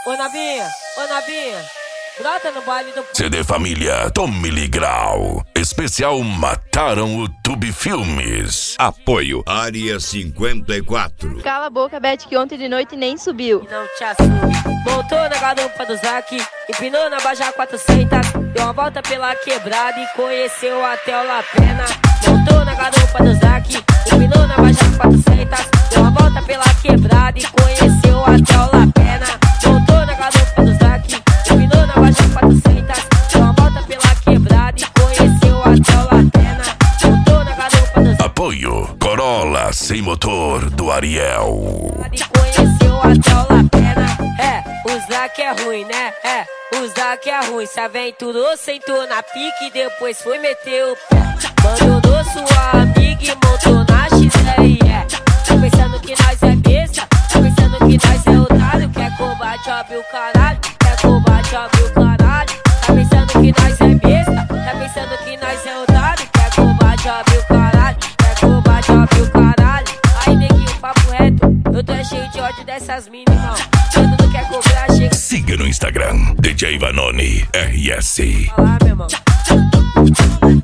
Ô Nabinha, brota no baile do... CD Família Tommy Grau. Especial Mataram o Tube Filmes. Apoio Área 54. Cala a boca, Beth, que ontem de noite nem subiu. Não te assume. Montou na garupa do Zac, empinou na Baja 400, deu uma volta pela quebrada e conheceu até o La Pena. Montou na garupa do Zac, empinou na Baja 400, deu uma volta pela quebrada e conheceu até o La Pena. Montou na garupa do Zac, empinou na Baja 400, deu uma volta pela quebrada e conheceu até o La Pena. Montou na garupa do Zac. Apoio Corolla sem motor do Ariel. E conheceu até o La Pena. O Zac é ruim, né? O Zac é ruim. Se aventurou, sentou na pique e depois foi meter o pé. Abandonou sua amiga e montou na XR. Tá pensando que nós é besta? Tá pensando que nós é otário? Quer combate, abre o caralho. Quer combate, abre o caralho. Tá pensando que nós é besta? Tá pensando que nós é otário? Quer combate, abre o caralho. Quer combate, abre o caralho. Aí, neguinho, papo reto. Eu tô cheio de ódio dessas minas, irmão. Quando não quer cobrar, chega. Siga no Instagram DJ Vanoni RS. Olá, meu irmão.